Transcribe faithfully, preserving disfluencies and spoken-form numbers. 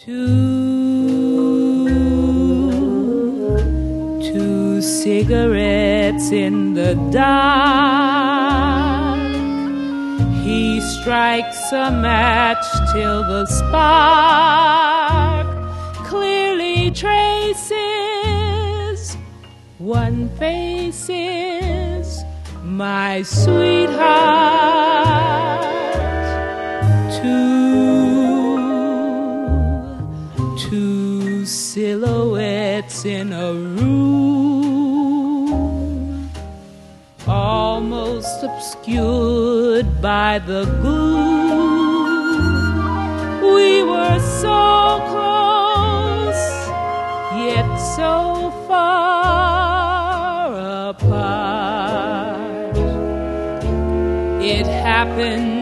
Two, two cigarettes in the dark. He strikes a match till the spark clearly traces one face is my sweetheart. Two, two silhouettes in a room, almost obscured by the gloom. We were so close, yet so far apart. It happened